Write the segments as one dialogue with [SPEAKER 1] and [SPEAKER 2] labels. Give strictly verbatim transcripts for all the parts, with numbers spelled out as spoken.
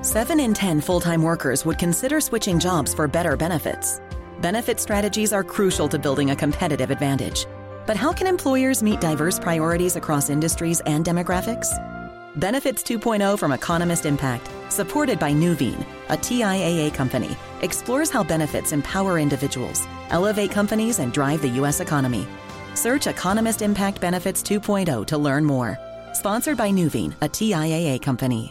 [SPEAKER 1] Seven in ten full-time workers would consider switching jobs for better benefits. Benefit strategies are crucial to building a competitive advantage. But how can employers meet diverse priorities across industries and demographics? Benefits two point oh from Economist Impact, supported by Nuveen, a T I A A company, explores how benefits empower individuals, elevate companies, and drive the U S economy. Search Economist Impact Benefits two point oh to learn more. Sponsored by Nuveen, a T I A A company.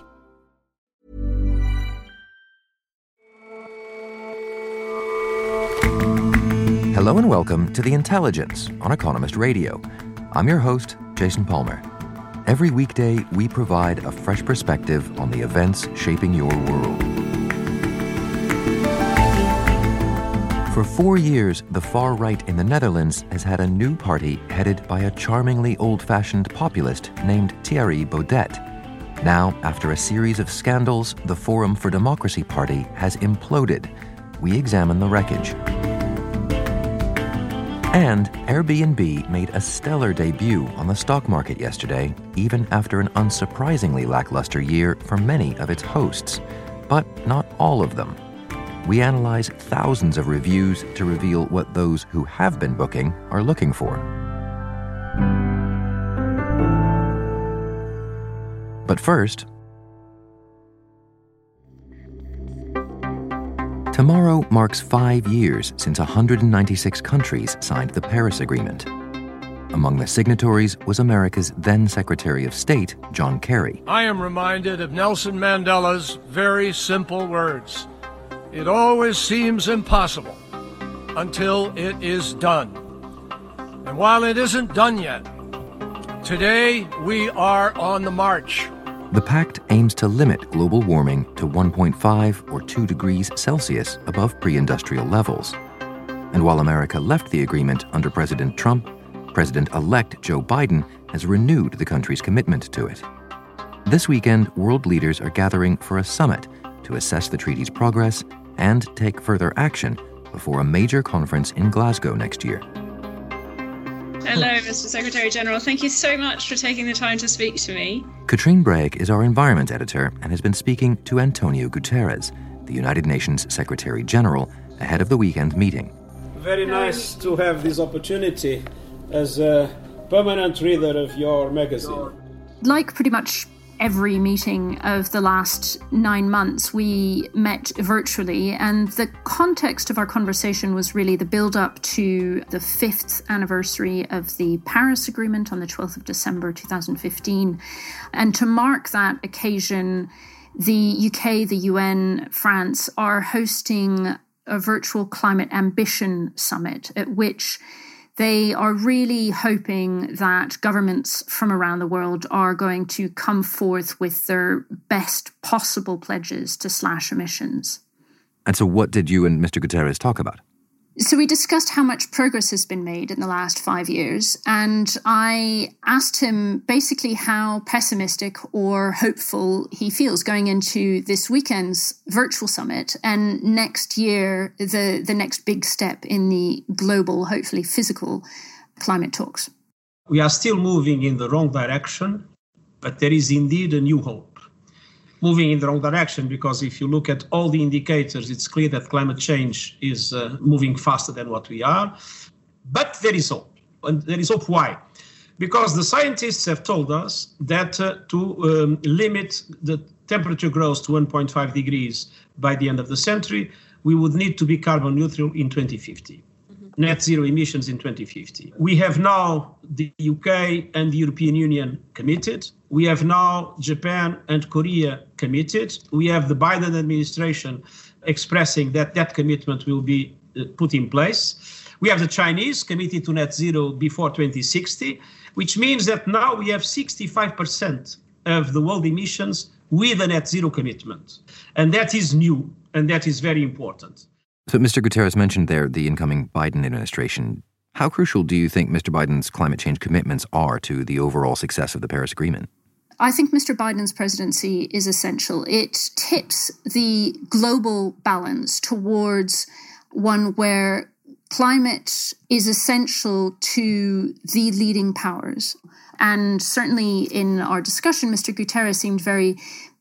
[SPEAKER 2] Hello and welcome to The Intelligence on Economist Radio. I'm your host, Jason Palmer. Every weekday, we provide a fresh perspective on the events shaping your world. For four years, the far right in the Netherlands has had a new party headed by a charmingly old-fashioned populist named Thierry Baudet. Now, after a series of scandals, the Forum for Democracy Party has imploded. We examine the wreckage. And Airbnb made a stellar debut on the stock market yesterday, even after an unsurprisingly lackluster year for many of its hosts. But not all of them. We analyze thousands of reviews to reveal what those who have been booking are looking for. But first, tomorrow marks five years since one hundred ninety-six countries signed the Paris Agreement. Among the signatories was America's then Secretary of State, John Kerry.
[SPEAKER 3] I am reminded of Nelson Mandela's very simple words. It always seems impossible until it is done. And while it isn't done yet, today we are on the march.
[SPEAKER 2] The pact aims to limit global warming to one point five or two degrees Celsius above pre-industrial levels. And while America left the agreement under President Trump, President-elect Joe Biden has renewed the country's commitment to it. This weekend, world leaders are gathering for a summit to assess the treaty's progress and take further action before a major conference in Glasgow next year.
[SPEAKER 4] Hello, Mister Secretary-General. Thank you so much for taking the time to speak to me.
[SPEAKER 2] Katrine Bragg is our environment editor and has been speaking to Antonio Guterres, the United Nations Secretary-General, ahead of the weekend meeting.
[SPEAKER 5] Very nice to have this opportunity as a permanent reader of your magazine.
[SPEAKER 6] Like pretty much every meeting of the last nine months, we met virtually, and the context of our conversation was really the build-up to the fifth anniversary of the Paris Agreement on the twelfth of December two thousand fifteen. And to mark that occasion, the U K, the U N, France are hosting a virtual climate ambition summit at which they are really hoping that governments from around the world are going to come forth with their best possible pledges to slash emissions.
[SPEAKER 2] And so what did you and Mister Guterres talk about?
[SPEAKER 6] So we discussed how much progress has been made in the last five years, and I asked him basically how pessimistic or hopeful he feels going into this weekend's virtual summit and next year, the, the next big step in the global, hopefully physical, climate talks.
[SPEAKER 7] We are still moving in the wrong direction, but there is indeed a new hope. Moving in the wrong direction, because if you look at all the indicators, it's clear that climate change is uh, moving faster than what we are. But there is hope. And there is hope. Why? Because the scientists have told us that uh, to um, limit the temperature growth to one point five degrees by the end of the century, we would need to be carbon neutral in twenty fifty. Net zero emissions in twenty fifty. We have now the U K and the European Union committed. We have now Japan and Korea committed. We have the Biden administration expressing that that commitment will be uh, put in place. We have the Chinese committed to net zero before twenty sixty, which means that now we have sixty-five percent of the world emissions with a net zero commitment. And that is new, and that is very important.
[SPEAKER 2] So Mister Guterres mentioned there the incoming Biden administration. How crucial do you think Mister Biden's climate change commitments are to the overall success of the Paris Agreement?
[SPEAKER 6] I think Mister Biden's presidency is essential. It tips the global balance towards one where climate is essential to the leading powers. And certainly in our discussion, Mister Guterres seemed very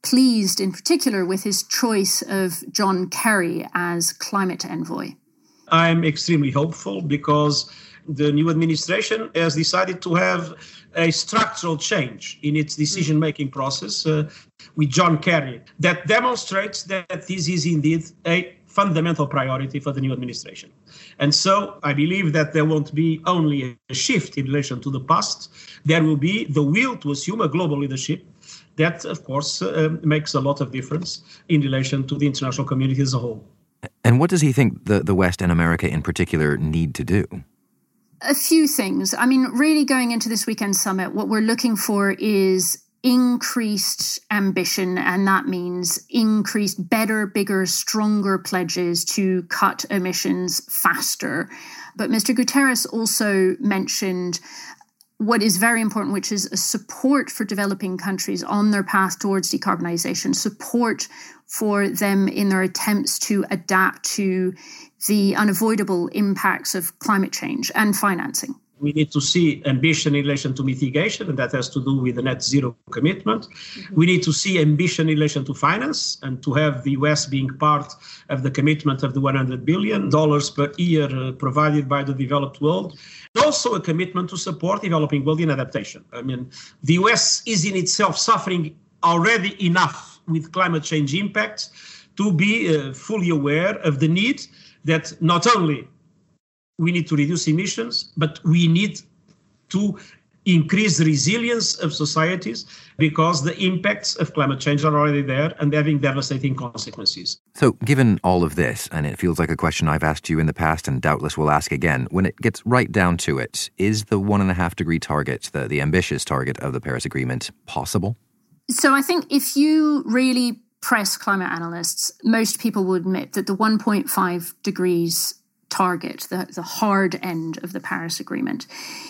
[SPEAKER 6] pleased in particular with his choice of John Kerry as climate envoy.
[SPEAKER 7] I'm extremely hopeful because the new administration has decided to have a structural change in its decision-making process uh, with John Kerry that demonstrates that this is indeed a fundamental priority for the new administration. And so I believe that there won't be only a shift in relation to the past, there will be the will to assume a global leadership that, of course, uh, makes a lot of difference in relation to the international community as a whole.
[SPEAKER 2] And what does he think the, the West and America in particular need to do?
[SPEAKER 6] A few things. I mean, really going into this weekend summit, what we're looking for is increased ambition, and that means increased, better, bigger, stronger pledges to cut emissions faster. But Mister Guterres also mentioned what is very important, which is a support for developing countries on their path towards decarbonisation, support for them in their attempts to adapt to the unavoidable impacts of climate change, and financing.
[SPEAKER 7] We need to see ambition in relation to mitigation, and that has to do with the net zero commitment. Mm-hmm. We need to see ambition in relation to finance, and to have the U S being part of the commitment of the one hundred billion dollars per year uh, provided by the developed world. Also a commitment to support developing world in adaptation. I mean, the U S is in itself suffering already enough with climate change impacts to be uh, fully aware of the need that not only we need to reduce emissions, but we need to increase the resilience of societies because the impacts of climate change are already there and having devastating consequences.
[SPEAKER 2] So given all of this, and it feels like a question I've asked you in the past and doubtless will ask again, when it gets right down to it, is the one and a half degree target, the, the ambitious target of the Paris Agreement, possible?
[SPEAKER 6] So I think if you really press climate analysts, most people will admit that the one point five degrees target, the, the hard end of the Paris Agreement,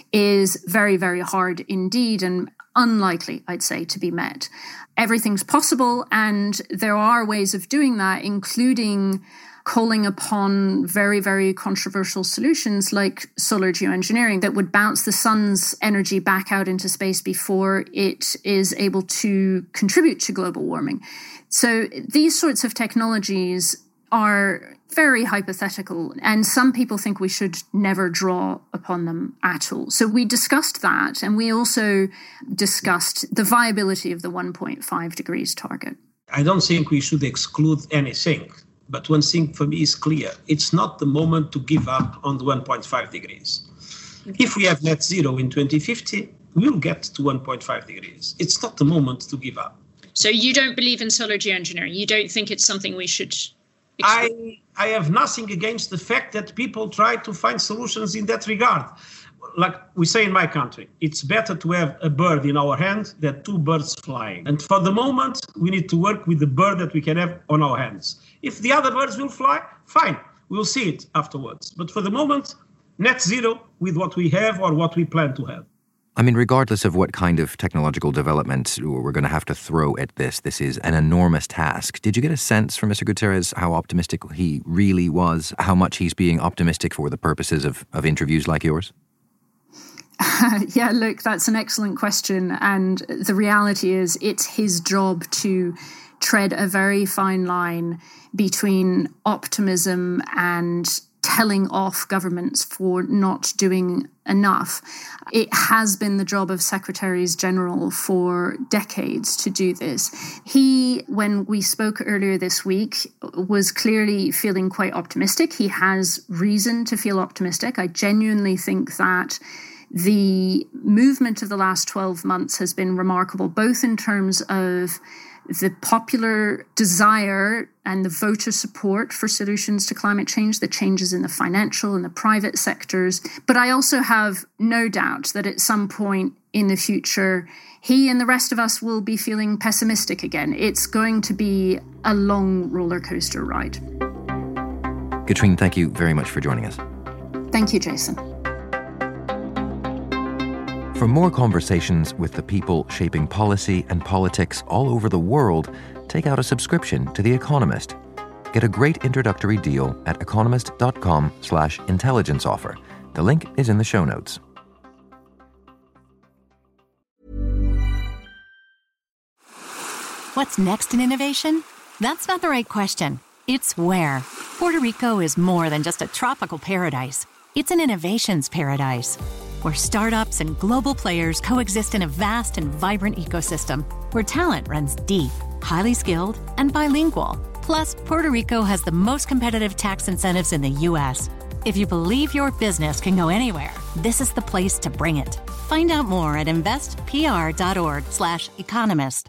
[SPEAKER 6] is very, very hard indeed and unlikely, I'd say, to be met. Everything's possible, and there are ways of doing that, including calling upon very, very controversial solutions like solar geoengineering that would bounce the sun's energy back out into space before it is able to contribute to global warming. So these sorts of technologies are very hypothetical, and some people think we should never draw upon them at all. So we discussed that, and we also discussed the viability of the one point five degrees target.
[SPEAKER 7] I don't think we should exclude anything, but one thing for me is clear. It's not the moment to give up on the one point five degrees. If we have net zero in twenty fifty, we'll get to one point five degrees. It's not the moment to give up.
[SPEAKER 4] So you don't believe in solar geoengineering? You don't think it's something we should...
[SPEAKER 7] I, I have nothing against the fact that people try to find solutions in that regard. Like we say in my country, it's better to have a bird in our hand than two birds flying. And for the moment, we need to work with the bird that we can have on our hands. If the other birds will fly, fine, we'll see it afterwards. But for the moment, net zero with what we have or what we plan to have.
[SPEAKER 2] I mean, regardless of what kind of technological development we're going to have to throw at this, this is an enormous task. Did you get a sense from Mister Guterres how optimistic he really was, how much he's being optimistic for the purposes of, of interviews like yours?
[SPEAKER 6] Yeah, look, that's an excellent question. And the reality is it's his job to tread a very fine line between optimism and telling off governments for not doing enough. It has been the job of Secretaries General for decades to do this. He, when we spoke earlier this week, was clearly feeling quite optimistic. He has reason to feel optimistic. I genuinely think that the movement of the last twelve months has been remarkable, both in terms of the popular desire and the voter support for solutions to climate change, the changes in the financial and the private sectors. But I also have no doubt that at some point in the future, he and the rest of us will be feeling pessimistic again. It's going to be a long roller coaster ride.
[SPEAKER 2] Katrien, thank you very much for joining us.
[SPEAKER 6] Thank you, Jason.
[SPEAKER 2] For more conversations with the people shaping policy and politics all over the world, take out a subscription to The Economist. Get a great introductory deal at economist.com slash intelligence offer. The link is in the show notes.
[SPEAKER 8] What's next in innovation? That's not the right question. It's where. Puerto Rico is more than just a tropical paradise. It's an innovations paradise, where startups and global players coexist in a vast and vibrant ecosystem, where talent runs deep, highly skilled, and bilingual. Plus, Puerto Rico has the most competitive tax incentives in the U S. If you believe your business can go anywhere, this is the place to bring it. Find out more at investpr.org slash economist.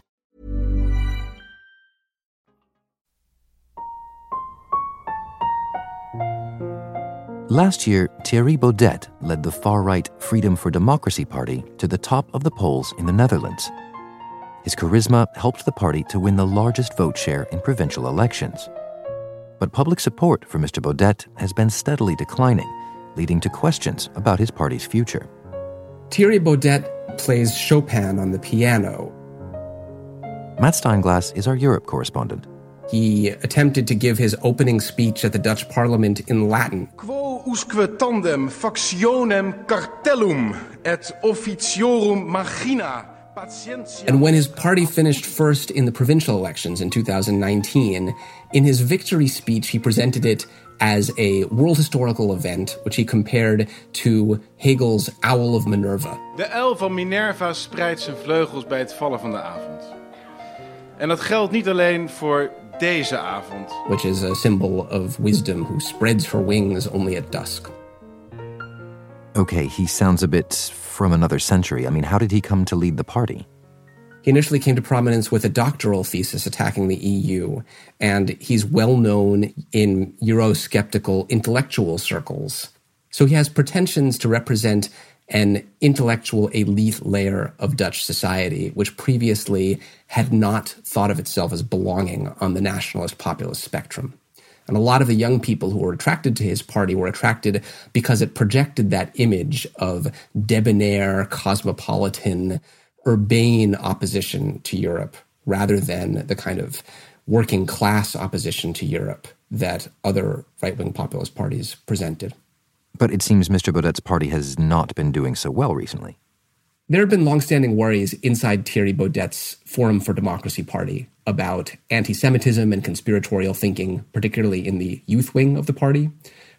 [SPEAKER 2] Last year, Thierry Baudet led the far-right Freedom for Democracy Party to the top of the polls in the Netherlands. His charisma helped the party to win the largest vote share in provincial elections. But public support for Mister Baudet has been steadily declining, leading to questions about his party's future.
[SPEAKER 9] Thierry Baudet plays Chopin on the piano.
[SPEAKER 2] Matt Steinglass is our Europe correspondent.
[SPEAKER 9] He attempted to give his opening speech at the Dutch parliament in Latin.
[SPEAKER 10] Quo usque tandem factionem cartellum et officiorum machina.
[SPEAKER 9] And when his party finished first in the provincial elections in two thousand nineteen, in his victory speech, he presented it as a world historical event, which he compared to Hegel's Owl of Minerva.
[SPEAKER 10] De uil van Minerva spreidt zijn vleugels bij het vallen van de avond. En dat geldt niet alleen voor deze avond.
[SPEAKER 9] Which is a symbol of wisdom who spreads her wings only at dusk.
[SPEAKER 2] Okay, he sounds a bit from another century. I mean, how did he come to lead the party?
[SPEAKER 9] He initially came to prominence with a doctoral thesis attacking the E U, and he's well known in Eurosceptical intellectual circles. So he has pretensions to represent an intellectual elite layer of Dutch society, which previously had not thought of itself as belonging on the nationalist populist spectrum. And a lot of the young people who were attracted to his party were attracted because it projected that image of debonair, cosmopolitan, urbane opposition to Europe, rather than the kind of working class opposition to Europe that other right-wing populist parties presented.
[SPEAKER 2] But it seems Mister Baudet's party has not been doing so well recently.
[SPEAKER 9] There have been longstanding worries inside Thierry Baudet's Forum for Democracy party about anti-Semitism and conspiratorial thinking, particularly in the youth wing of the party.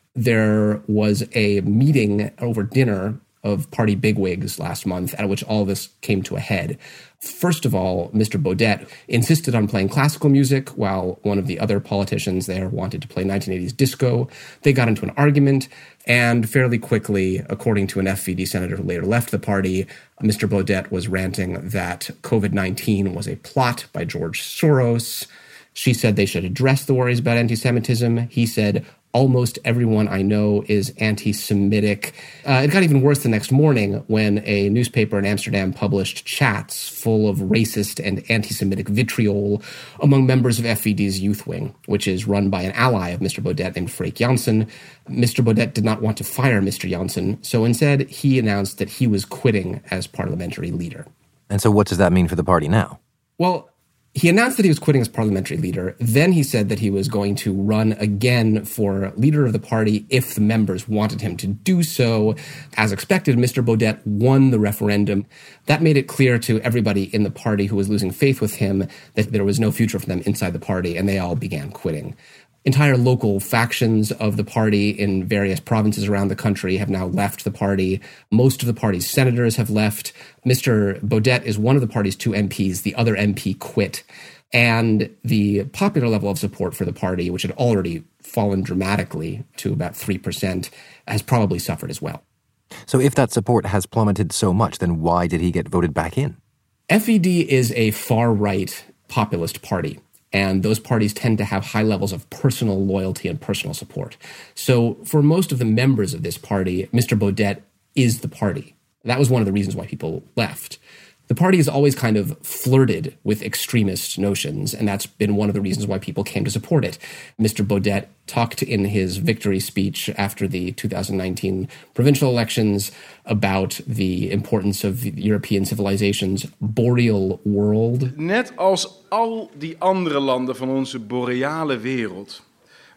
[SPEAKER 9] There was a meeting over dinner of party bigwigs last month at which all this came to a head. First of all, Mister Baudet insisted on playing classical music while one of the other politicians there wanted to play nineteen eighties disco. They got into an argument, and fairly quickly, according to an F V D senator who later left the party, Mister Baudet was ranting that COVID nineteen was a plot by George Soros. She said they should address the worries about anti-Semitism. He said, almost everyone I know is anti-Semitic. Uh, it got even worse the next morning when a newspaper in Amsterdam published chats full of racist and anti-Semitic vitriol among members of F V D's youth wing, which is run by an ally of Mister Baudet named Freek Janssen. Mister Baudet did not want to fire Mister Janssen, so instead he announced that he was quitting as parliamentary leader.
[SPEAKER 2] And so what does that mean for the party now?
[SPEAKER 9] Well, he announced that he was quitting as parliamentary leader. Then he said that he was going to run again for leader of the party if the members wanted him to do so. As expected, Mister Baudet won the referendum. That made it clear to everybody in the party who was losing faith with him that there was no future for them inside the party, and they all began quitting. Entire local factions of the party in various provinces around the country have now left the party. Most of the party's senators have left. Mister Baudet is one of the party's two M Ps. The other M P quit. And the popular level of support for the party, which had already fallen dramatically to about three percent, has probably suffered as well.
[SPEAKER 2] So if that support has plummeted so much, then why did he get voted back in?
[SPEAKER 9] F V D is a far-right populist party. And those parties tend to have high levels of personal loyalty and personal support. So for most of the members of this party, Mister Baudet is the party. That was one of the reasons why people left. The party has always kind of flirted with extremist notions, and that's been one of the reasons why people came to support it. Mister Baudet talked in his victory speech after the two thousand nineteen provincial elections about the importance of European civilization's boreal world.
[SPEAKER 10] Net als al die andere landen van onze boreale wereld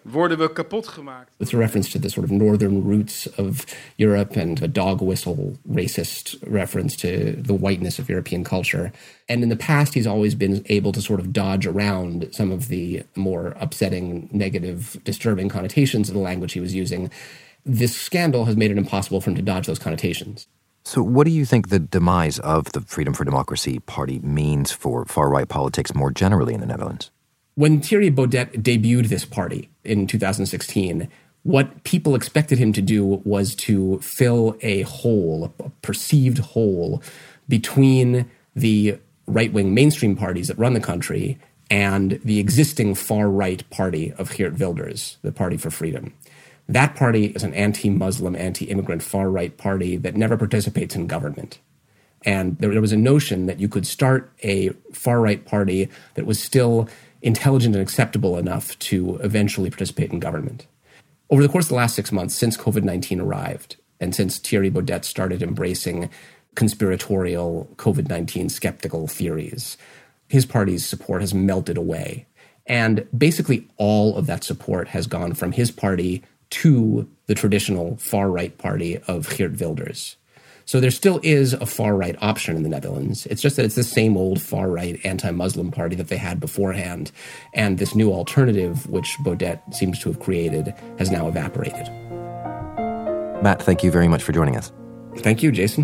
[SPEAKER 10] worden we kapot gemaakt.
[SPEAKER 9] It's a reference to the sort of northern roots of Europe and a dog whistle racist reference to the whiteness of European culture. And in the past, he's always been able to sort of dodge around some of the more upsetting, negative, disturbing connotations of the language he was using. This scandal has made it impossible for him to dodge those connotations.
[SPEAKER 2] So what do you think the demise of the Freedom for Democracy Party means for far-right politics more generally in the Netherlands?
[SPEAKER 9] When Thierry Baudet debuted this party in two thousand sixteen, what people expected him to do was to fill a hole, a perceived hole, between the right-wing mainstream parties that run the country and the existing far-right party of Geert Wilders, the Party for Freedom. That party is an anti-Muslim, anti-immigrant far-right party that never participates in government. And there, there was a notion that you could start a far-right party that was still intelligent and acceptable enough to eventually participate in government. Over the course of the last six months, since COVID nineteen arrived, and since Thierry Baudet started embracing conspiratorial COVID nineteen skeptical theories, his party's support has melted away. And basically all of that support has gone from his party to the traditional far-right party of Geert Wilders. So there still is a far-right option in the Netherlands. It's just that it's the same old far-right anti-Muslim party that they had beforehand. And this new alternative, which Baudet seems to have created, has now evaporated.
[SPEAKER 2] Matt, thank you very much for joining us.
[SPEAKER 9] Thank you, Jason.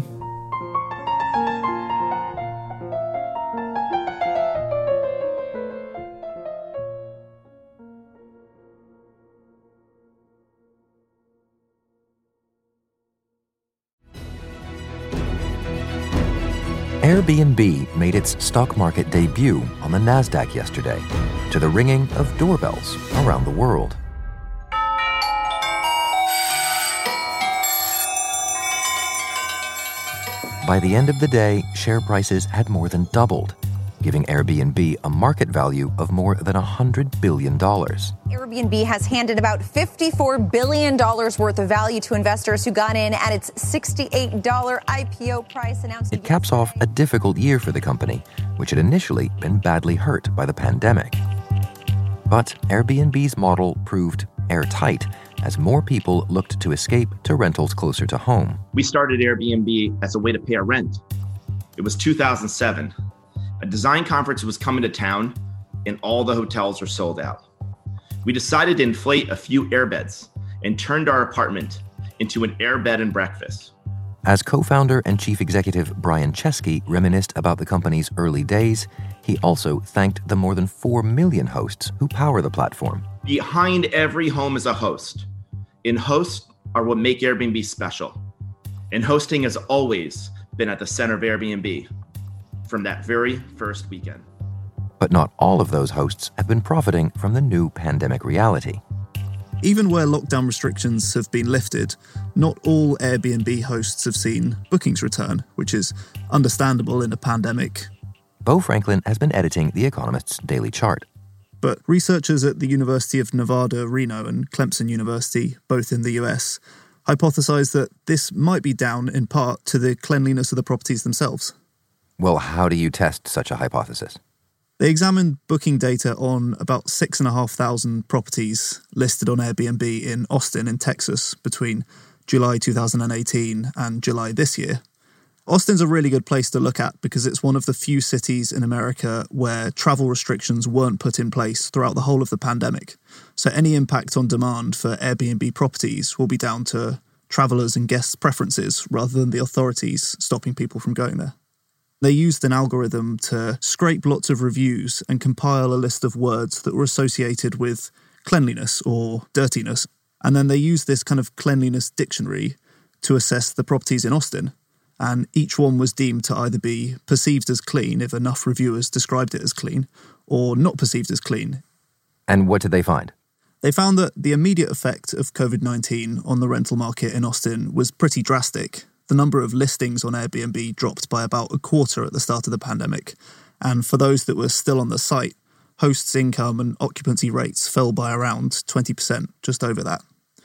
[SPEAKER 2] Airbnb made its stock market debut on the NASDAQ yesterday, to the ringing of doorbells around the world. By the end of the day, share prices had more than doubled, giving Airbnb a market value of more than one hundred billion dollars.
[SPEAKER 11] Airbnb has handed about fifty-four billion dollars worth of value to investors who got in at its sixty-eight dollars I P O price announced.
[SPEAKER 2] It caps off a difficult year for the company, which had initially been badly hurt by the pandemic. But Airbnb's model proved airtight as more people looked to escape to rentals closer to home.
[SPEAKER 12] We started Airbnb as a way to pay our rent. It was two thousand seven. A design conference was coming to town, and all the hotels were sold out. We decided to inflate a few airbeds and turned our apartment into an airbed and breakfast.
[SPEAKER 2] As co-founder and chief executive Brian Chesky reminisced about the company's early days, he also thanked the more than four million hosts who power the platform.
[SPEAKER 12] Behind every home is a host, and hosts are what make Airbnb special. And hosting has always been at the center of Airbnb from that very first weekend.
[SPEAKER 2] But not all of those hosts have been profiting from the new pandemic reality.
[SPEAKER 13] Even where lockdown restrictions have been lifted, not all Airbnb hosts have seen bookings return, which is understandable in a pandemic.
[SPEAKER 2] Bo Franklin has been editing The Economist's daily chart.
[SPEAKER 13] But researchers at the University of Nevada, Reno and Clemson University, both in the U S, hypothesized that this might be down in part to the cleanliness of the properties themselves.
[SPEAKER 2] Well, how do you test such a hypothesis?
[SPEAKER 13] They examined booking data on about six and a half thousand properties listed on Airbnb in Austin in Texas between July two thousand eighteen and July this year. Austin's a really good place to look at because it's one of the few cities in America where travel restrictions weren't put in place throughout the whole of the pandemic. So any impact on demand for Airbnb properties will be down to travelers and guests' preferences rather than the authorities stopping people from going there. They used an algorithm to scrape lots of reviews and compile a list of words that were associated with cleanliness or dirtiness. And then they used this kind of cleanliness dictionary to assess the properties in Austin. And each one was deemed to either be perceived as clean if enough reviewers described it as clean, or not perceived as clean.
[SPEAKER 2] And what did they find?
[SPEAKER 13] They found that the immediate effect of COVID nineteen on the rental market in Austin was pretty drastic. The number of listings on Airbnb dropped by about a quarter at the start of the pandemic. And for those that were still on the site, hosts' income and occupancy rates fell by around twenty percent, just over that.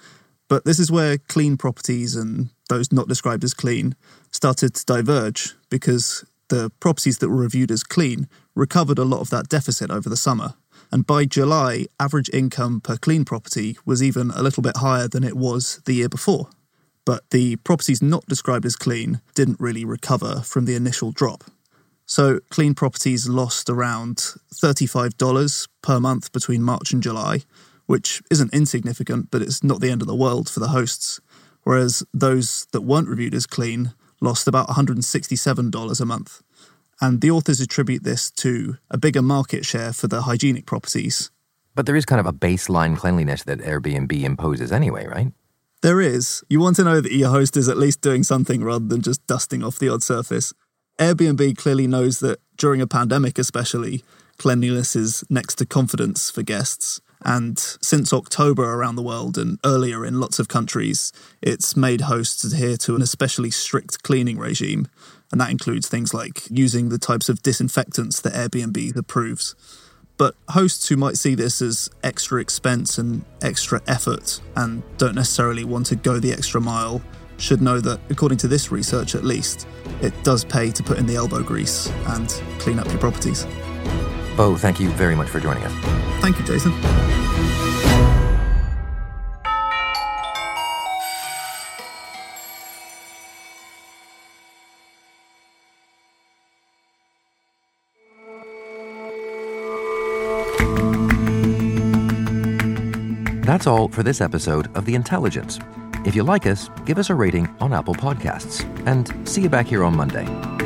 [SPEAKER 13] But this is where clean properties and those not described as clean started to diverge, because the properties that were reviewed as clean recovered a lot of that deficit over the summer. And by July, average income per clean property was even a little bit higher than it was the year before. But the properties not described as clean didn't really recover from the initial drop. So clean properties lost around thirty-five dollars per month between March and July, which isn't insignificant, but it's not the end of the world for the hosts. Whereas those that weren't reviewed as clean lost about one hundred sixty-seven dollars a month. And the authors attribute this to a bigger market share for the hygienic properties.
[SPEAKER 2] But there is kind of a baseline cleanliness that Airbnb imposes anyway, right?
[SPEAKER 13] There is. You want to know that your host is at least doing something rather than just dusting off the odd surface. Airbnb clearly knows that during a pandemic especially, cleanliness is next to confidence for guests. And since October around the world and earlier in lots of countries, it's made hosts adhere to an especially strict cleaning regime. And that includes things like using the types of disinfectants that Airbnb approves. But hosts who might see this as extra expense and extra effort and don't necessarily want to go the extra mile should know that, according to this research at least, it does pay to put in the elbow grease and clean up your properties.
[SPEAKER 2] Bo, thank you very much for joining us.
[SPEAKER 13] Thank you, Jason.
[SPEAKER 2] That's all for this episode of The Intelligence. If you like us, give us a rating on Apple Podcasts. And see you back here on Monday.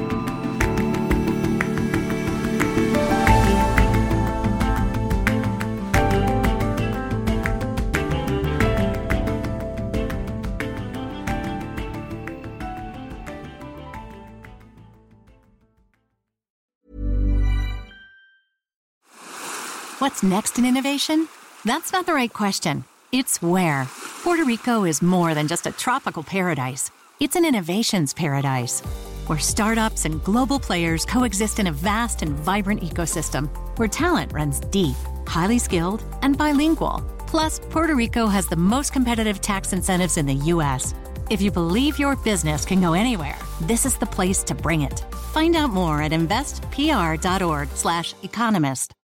[SPEAKER 8] What's next in innovation? That's not the right question. It's where. Puerto Rico is more than just a tropical paradise. It's an innovations paradise, where startups and global players coexist in a vast and vibrant ecosystem, where talent runs deep, highly skilled, and bilingual. Plus, Puerto Rico has the most competitive tax incentives in the U S. If you believe your business can go anywhere, this is the place to bring it. Find out more at investpr.org slash economist.